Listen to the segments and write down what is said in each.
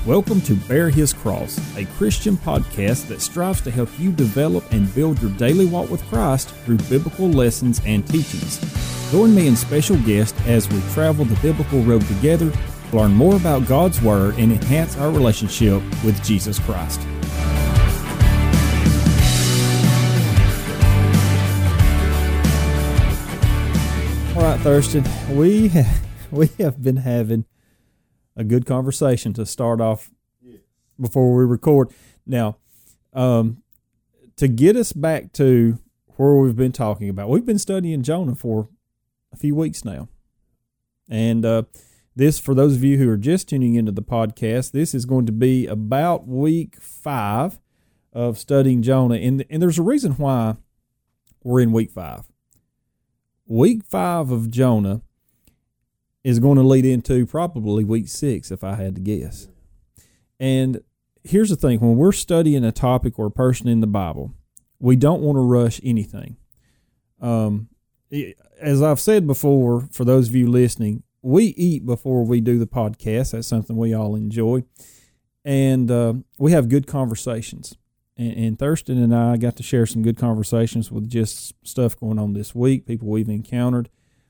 Welcome to Bear His Cross, a Christian podcast that strives to help you develop and build your daily walk with Christ through biblical lessons and teachings. Join me and special guests as we travel the biblical road together, learn more about God's Word, and enhance our relationship with Jesus Christ. All right, Thurston, we have been having a good conversation to start off before we record. Now, to get us back to where we've been talking about, we've been studying Jonah for a few weeks now. And this, for those of you who are just tuning into the podcast, this is going to be about week 5 of studying Jonah. And there's a reason why we're in week 5. Week 5 of Jonah is going to lead into probably week 6, if I had to guess. And here's the thing. When we're studying a topic or a person in the Bible, we don't want to rush anything. As I've said before, for those of you listening, we eat before we do the podcast. That's something we all enjoy. And we have good conversations. And Thurston and I got to share some good conversations with just stuff going on this week, people we've encountered.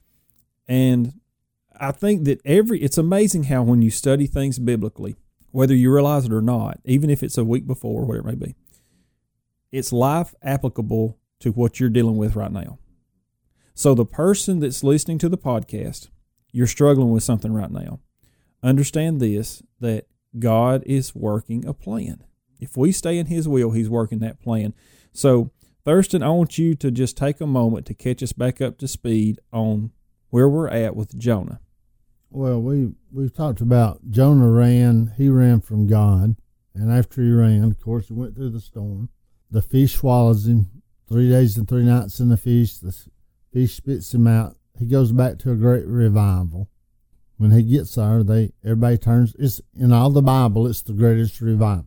And I think that it's amazing how when you study things biblically, whether you realize it or not, even if it's a week before or whatever it may be, it's life applicable to what you're dealing with right now. So the person that's listening to the podcast, you're struggling with something right now. Understand this, that God is working a plan. If we stay in His will, He's working that plan. So, Thurston, I want you to just take a moment to catch us back up to speed on where we're at with Jonah. Well, we've talked about Jonah ran. He ran from God. And after he ran, of course, he went through the storm. The fish swallows him. 3 days and 3 nights in the fish. The fish spits him out. He goes back to a great revival. When he gets there, everybody turns. It's in all the Bible, it's the greatest revival.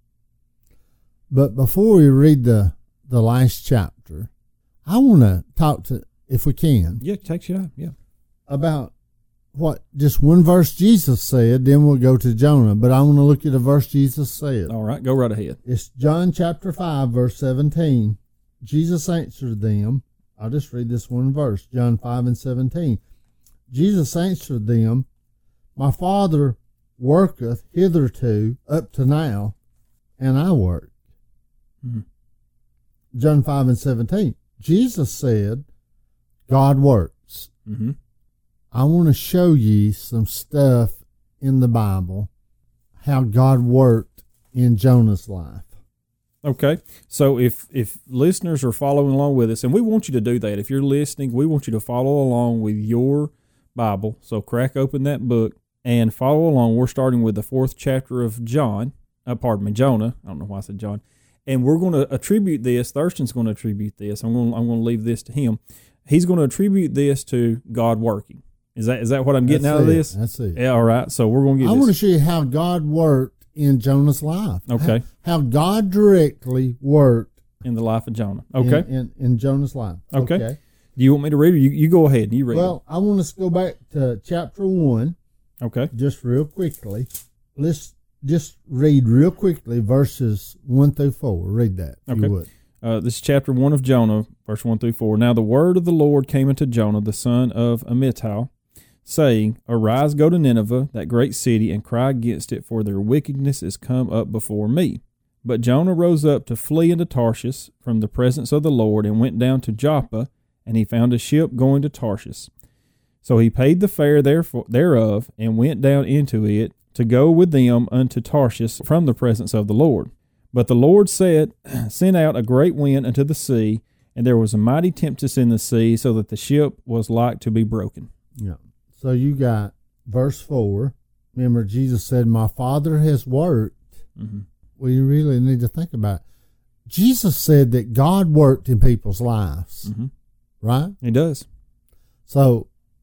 But before we read the last chapter, I want to talk to, if we can. Yeah, take your time, yeah. About what just one verse Jesus said, then we'll go to Jonah. But I want to look at a verse Jesus said. All right, go right ahead. It's John chapter 5, verse 17. Jesus answered them. I'll just read this one verse, John 5 and 17. Jesus answered them, My Father worketh hitherto up to now, and I work. Mm-hmm. John 5 and 17. Jesus said, God works. Mm-hmm. I want to show you some stuff in the Bible, how God worked in Jonah's life. Okay, so if listeners are following along with us, and we want you to do that. If you're listening, we want you to follow along with your Bible. So crack open that book and follow along. We're starting with the 4th chapter of Jonah. I don't know why I said John. And we're going to attribute this. Thurston's going to attribute this. I'm going to leave this to him. He's going to attribute this to God working. Is that what I'm getting out of this? That's it. Yeah. All right. So we're going to get. I want to show you how God worked in Jonah's life. Okay. How God directly worked in the life of Jonah. Okay. In Jonah's life. Okay. Do you want me to read, or you go ahead and you read? Well, I want us to go back to chapter 1. Okay. Just real quickly. Let's just read real quickly verses 1 through 4. Read that, if you would. This is chapter 1 of Jonah, verse 1 through 4. Now the word of the Lord came unto Jonah, the son of Amittai, saying, Arise, go to Nineveh, that great city, and cry against it, for their wickedness is come up before me. But Jonah rose up to flee into Tarshish from the presence of the Lord, and went down to Joppa, and he found a ship going to Tarshish. So he paid the fare thereof, and went down into it, to go with them unto Tarshish from the presence of the Lord. But the Lord sent out a great wind unto the sea, and there was a mighty tempest in the sea, so that the ship was like to be broken. Yeah. So you got verse 4. Remember, Jesus said, My Father has worked. Mm-hmm. Well, you really need to think about it. Jesus said that God worked in people's lives, mm-hmm. right? He does. So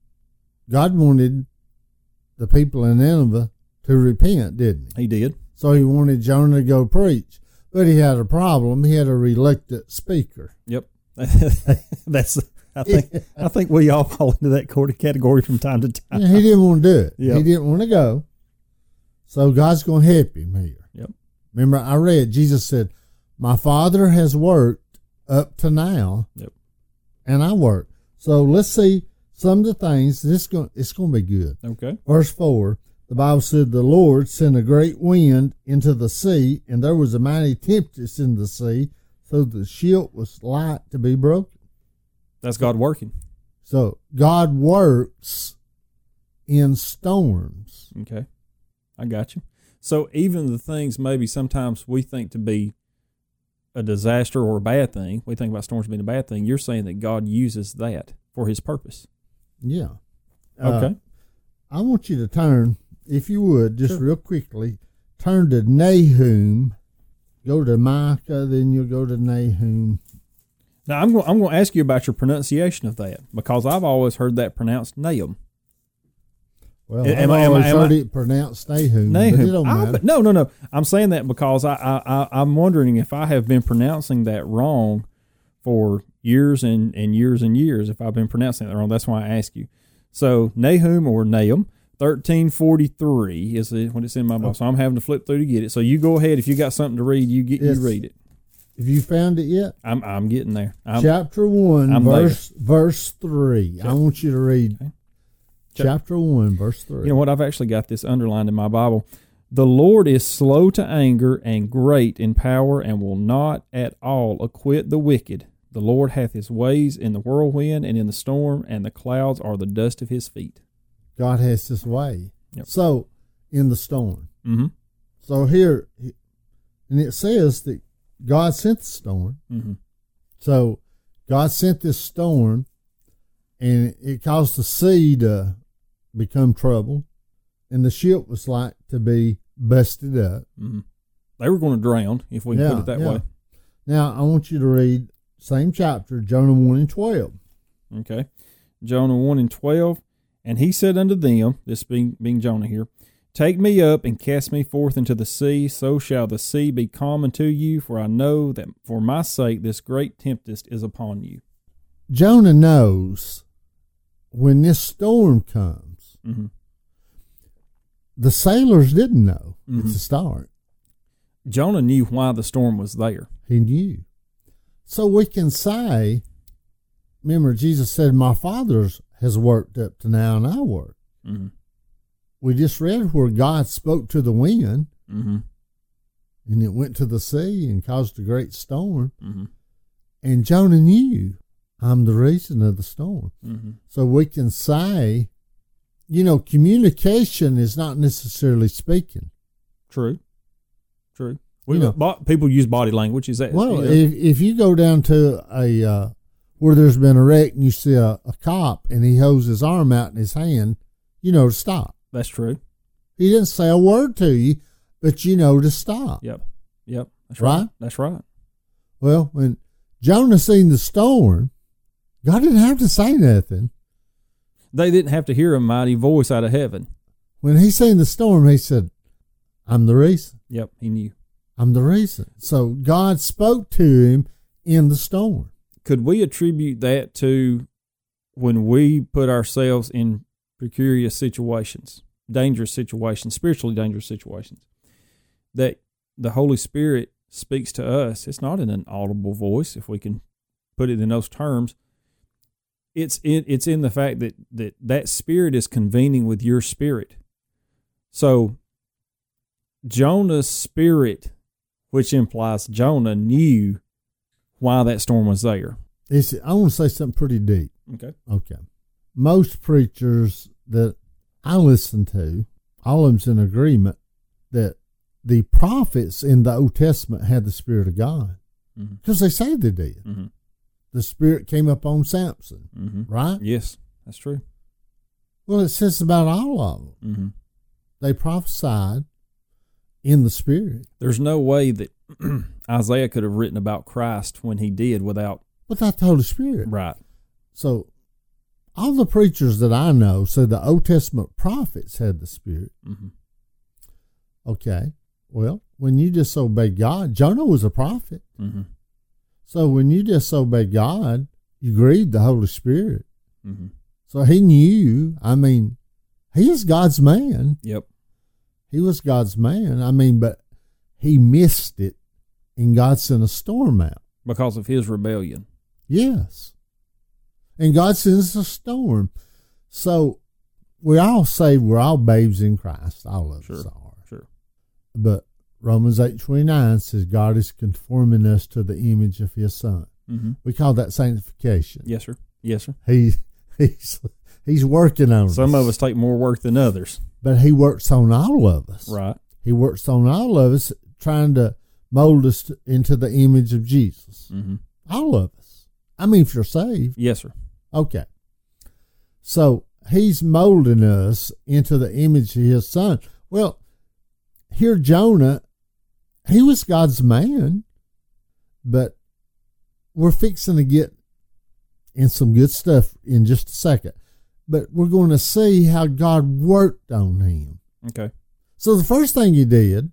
God wanted the people in Nineveh to repent, didn't he? He did. So he wanted Jonah to go preach. But he had a problem. He had a reluctant speaker. Yep. I think we all fall into that category from time to time. Yeah, he didn't want to do it. Yep. He didn't want to go. So God's going to help him here. Yep. Remember, I read, Jesus said, my Father has worked up to now, Yep. and I work. So let's see some of the things. It's going to be good. Okay. Verse 4, the Bible said, the Lord sent a great wind into the sea, and there was a mighty tempest in the sea, so the ship was like to be broken. That's God working. So God works in storms. Okay. I got you. So even the things maybe sometimes we think to be a disaster or a bad thing, we think about storms being a bad thing, you're saying that God uses that for his purpose. Yeah. Okay. I want you to turn, if you would, just Sure. real quickly, turn to Nahum. Go to Micah, then you'll go to Nahum. Now, I'm going to ask you about your pronunciation of that, because I've always heard that pronounced Nahum. Well, Am I've I- always am I- heard it pronounced Nahum. Nahum. But it don't matter. No. I'm saying that because I'm wondering if I have been pronouncing that wrong for years and years and years. If I've been pronouncing that wrong, that's why I ask you. So Nahum or Nahum, 1343 is when it's in my Bible. So I'm having to flip through to get it. So you go ahead. If you got something to read, you read it. Have you found it yet? I'm getting there. Chapter 1, I'm verse 3. I want you to read Okay. chapter 1, verse 3. You know what? I've actually got this underlined in my Bible. The Lord is slow to anger and great in power, and will not at all acquit the wicked. The Lord hath his ways in the whirlwind and in the storm, and the clouds are the dust of his feet. God has his way. Yep. So, in the storm. Mm-hmm. So here, and it says that God sent the storm. Mm-hmm. So God sent this storm, and it caused the sea to become troubled, and the ship was like to be busted up. Mm-hmm. They were going to drown, if we can put it that way. Now, I want you to read same chapter, Jonah 1 and 12. Okay. Jonah 1 and 12. And he said unto them, this being Jonah here, take me up and cast me forth into the sea, so shall the sea be calm unto you, for I know that for my sake this great tempest is upon you. Jonah knows when this storm comes. Mm-hmm. The sailors didn't know Mm-hmm. at the start. Jonah knew why the storm was there. He knew. So we can say, remember Jesus said, my Father has worked up to now, and I work. Mm-hmm. We just read where God spoke to the wind, Mm-hmm. and it went to the sea and caused a great storm. Mm-hmm. And Jonah knew, I'm the reason of the storm. Mm-hmm. So we can say, communication is not necessarily speaking. True. People use body language. Is that Well, if you go down to a where there's been a wreck and you see a cop and he holds his arm out in his hand, you know to stop. That's true. He didn't say a word to you, but you know to stop. Yep. That's Right? right. That's right. Well, when Jonah seen the storm, God didn't have to say nothing. They didn't have to hear a mighty voice out of heaven. When he seen the storm, he said, I'm the reason. Yep, he knew. I'm the reason. So God spoke to him in the storm. Could we attribute that to when we put ourselves in precarious situations, dangerous situations, spiritually dangerous situations, that the Holy Spirit speaks to us? It's not in an audible voice, if we can put it in those terms. It's in the fact that spirit is convening with your spirit. So Jonah's spirit, which implies Jonah, knew why that storm was there. I want to say something pretty deep. Okay. Okay. Most preachers that I listen to, all of them's in agreement that the prophets in the Old Testament had the Spirit of God. Because they say they did. Mm-hmm. The Spirit came up on Samson, Mm-hmm. right? Yes, that's true. Well, it says about all of them. Mm-hmm. They prophesied in the Spirit. There's no way that Isaiah could have written about Christ when he did without the Holy Spirit. right. So all the preachers that I know say the Old Testament prophets had the Spirit. Mm-hmm. Okay. Well, when you disobey God, Jonah was a prophet. Mm-hmm. So when you disobey God, you grieve the Holy Spirit. Mm-hmm. So he knew, he is God's man. Yep. He was God's man. I mean, but he missed it, and God sent a storm out. Because of his rebellion. Yes. And God sends a storm. So we're all saved. We're all babes in Christ. All of us are. Sure. But Romans 8:29 says God is conforming us to the image of his Son. Mm-hmm. We call that sanctification. Yes, sir. Yes, sir. He's working on us. Some of us take more work than others. But he works on all of us. Right. He works on all of us, trying to mold us into the image of Jesus. Mm-hmm. All of us. I mean, if you're saved. Yes, sir. Okay. So he's molding us into the image of his Son. Well, here Jonah, he was God's man, but we're fixing to get in some good stuff in just a second. But we're going to see how God worked on him. Okay. So the first thing he did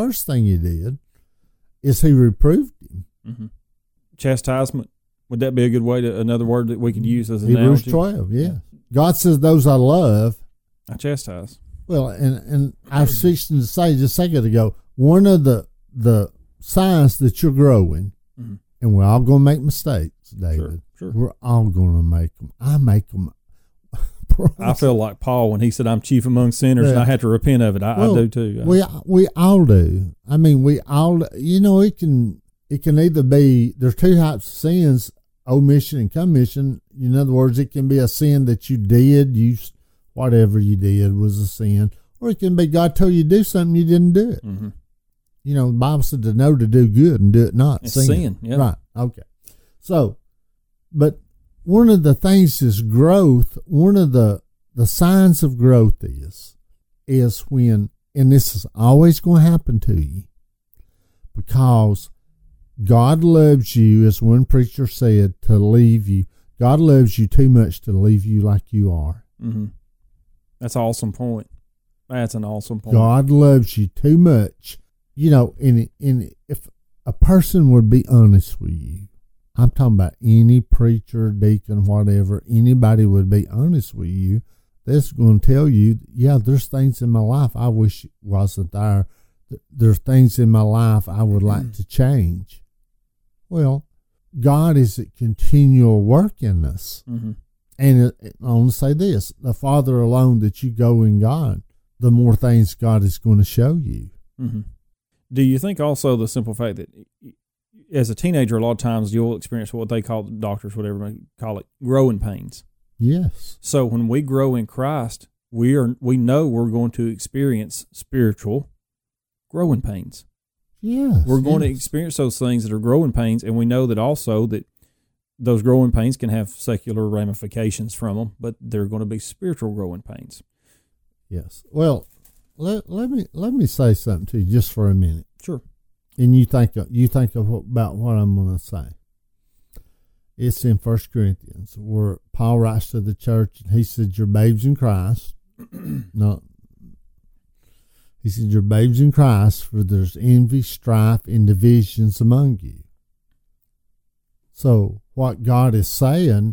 is he reproved him. Mm-hmm. Chastisement. Would that be a good way to, another word that we could use as an Hebrews analogy? 12, yeah. God says, those I love, I chastise. well, and I was fixing to say just a second ago, one of the signs that you're growing, mm-hmm. and we're all going to make mistakes, David. Sure. We're all going to make them. I make them. I feel like Paul when he said, I'm chief among sinners, and I had to repent of it. I do too. We all do. I mean, we all, it can either be, there's two types of sins, omission and commission. In other words, it can be a sin that you did, whatever you did was a sin, or it can be God told you to do something, you didn't do it. Mm-hmm. The Bible said to know to do good and do it not. It's sin. Yeah. Right. Okay. So, but one of the things is growth. One of the signs of growth is when, and this is always going to happen to you, because God loves you, as one preacher said, to leave you. God loves you too much to leave you like you are. Mm-hmm. That's an awesome point. That's an awesome point. God loves you too much. And if a person would be honest with you, I'm talking about any preacher, deacon, whatever, anybody would be honest with you, that's going to tell you, yeah, there's things in my life I wish wasn't there. There's things in my life I would like to change. Well, God is a continual work in us. Mm-hmm. And I want to say this, the farther along that you go in God, the more things God is going to show you. Mm-hmm. Do you think also the simple fact that as a teenager, a lot of times you'll experience what they call, doctors, whatever they call it, growing pains? Yes. So when we grow in Christ, we know we're going to experience spiritual growing pains. Yes. We're going to experience those things that are growing pains, and we know that also that those growing pains can have secular ramifications from them, but they're going to be spiritual growing pains. Yes. Well, let me say something to you just for a minute. Sure. And you think about what I'm going to say. It's in 1 Corinthians where Paul writes to the church, and he said, "You're babes in Christ." No. He said, "You're babes in Christ, for there's envy, strife, and divisions among you." So what God is saying,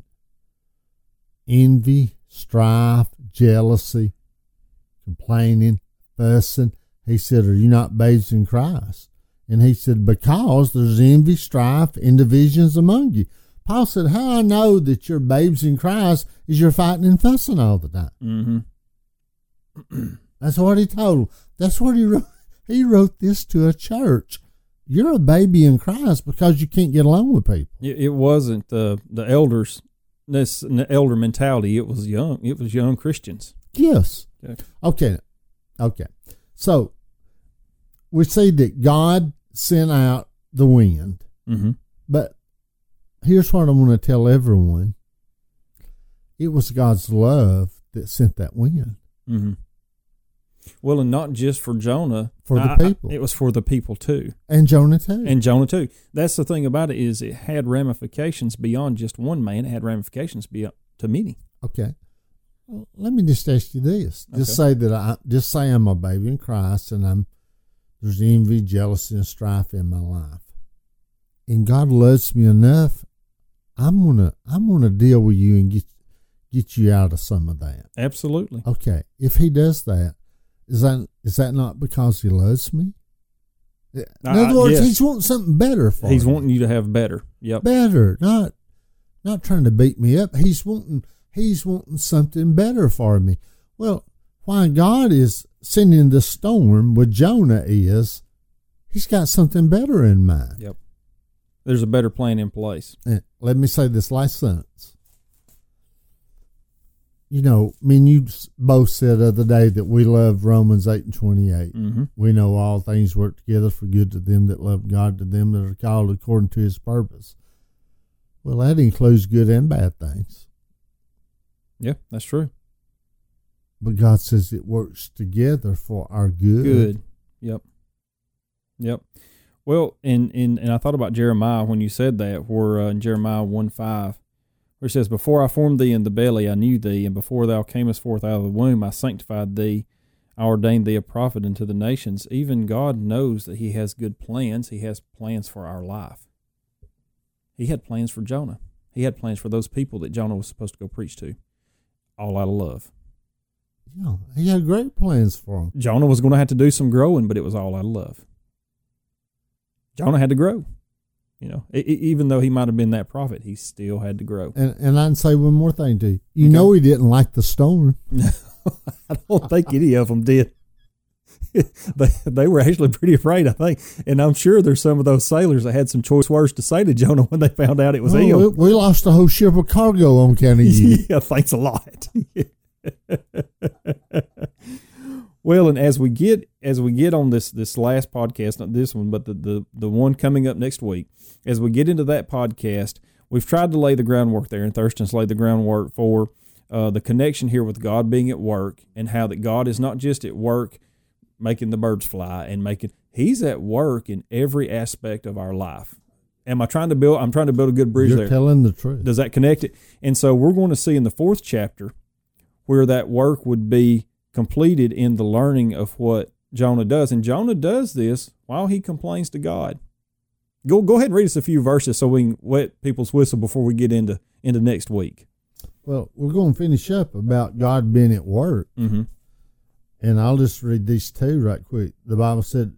envy, strife, jealousy, complaining, fussing, he said, "Are you not babes in Christ?" And he said, "Because there's envy, strife, and divisions among you." Paul said, "How I know that you're babes in Christ is you're fighting and fussing all the time." Mm-hmm. That's what he told them. That's what he wrote. He wrote this to a church. You're a baby in Christ because you can't get along with people. It wasn't the elders, this elder mentality. It was young Christians. Yes. Okay. So we see that God sent out the wind. Mm-hmm. But here's what I want to tell everyone. It was God's love that sent that wind. Mm-hmm. Well, and not just for Jonah. For the people. It was for the people too. And Jonah too. That's the thing about it, is it had ramifications beyond just one man. It had ramifications beyond to many. Okay. Well, let me just ask you this. Okay. Just say I'm a baby in Christ, and there's envy, jealousy, and strife in my life. And God loves me enough, I'm gonna deal with you and get you out of some of that. Absolutely. Okay. If he does that, Is that not because he loves me? In other words, yes. he's wanting something better for me. He's wanting you to have better. Yep. Better, not trying to beat me up. He's wanting something better for me. Well, why God is sending the storm with Jonah is he's got something better in mind. Yep. There's a better plan in place. And let me say this last sentence. You know, me and you both said the other day that we love Romans 8:28. Mm-hmm. We know all things work together for good to them that love God, to them that are called according to his purpose. Well, that includes good and bad things. Yeah, that's true. But God says it works together for our good. Good. Yep. Well, and I thought about Jeremiah when you said that, where in Jeremiah 1:5, where it says, "Before I formed thee in the belly, I knew thee, and before thou camest forth out of the womb, I sanctified thee. I ordained thee a prophet unto the nations." Even God knows that he has good plans. He has plans for our life. He had plans for Jonah. He had plans for those people that Jonah was supposed to go preach to, all out of love. Yeah, he had great plans for him. Jonah was going to have to do some growing, but it was all out of love. Jonah had to grow. You know, even though he might have been that prophet, he still had to grow. And I'd say one more thing to you. You know he didn't like the storm. I don't think any of them did. They were actually pretty afraid, I think. And I'm sure there's some of those sailors that had some choice words to say to Jonah when they found out it was him. We lost a whole ship of cargo on account of you. Yeah, thanks a lot. Well, and as we get on this last podcast, not this one, but the one coming up next week, as we get into that podcast, we've tried to lay the groundwork there, and Thurston's laid the groundwork for the connection here with God being at work, and how that God is not just at work making the birds fly and he's at work in every aspect of our life. I'm trying to build a good bridge there. You're telling the truth. Does that connect it? And so we're going to see in the 4th chapter where that work would be completed in the learning of what Jonah does. And Jonah does this while he complains to God. Go ahead and read us a few verses so we can wet people's whistle before we get into next week. Well, we're going to finish up about God being at work. Mm-hmm. And I'll just read these two right quick. The Bible said,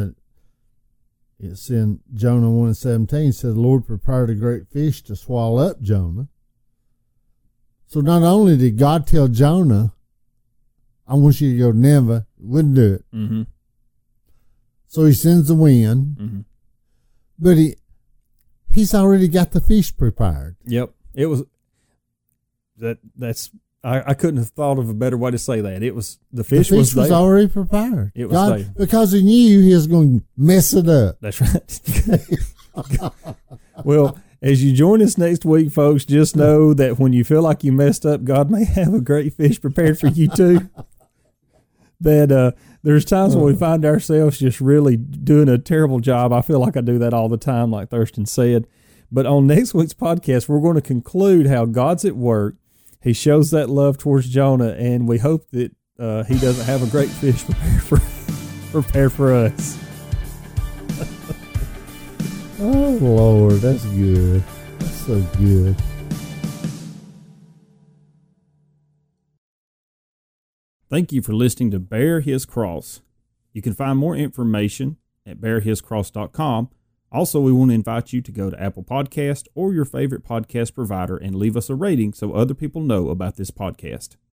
it's in Jonah 1:17, said, "The Lord prepared a great fish to swallow up Jonah." So not only did God tell Jonah, "I want you to go to Nineveh," wouldn't do it. Mm-hmm. So he sends the wind, mm-hmm. but he's already got the fish prepared. Yep. It was that's I couldn't have thought of a better way to say that. It was the fish was already prepared. It was there. Because he knew he was going to mess it up. That's right. Well, as you join us next week, folks, just know that when you feel like you messed up, God may have a great fish prepared for you too. That there's times when we find ourselves just really doing a terrible job. I feel like I do that all the time, like Thurston said. But on next week's podcast, we're going to conclude how God's at work. He shows that love towards Jonah, and we hope that he doesn't have a great fish prepared for us. Oh, Lord, that's good. That's so good. Thank you for listening to Bear His Cross. You can find more information at bearhiscross.com. Also, we want to invite you to go to Apple Podcast or your favorite podcast provider and leave us a rating so other people know about this podcast.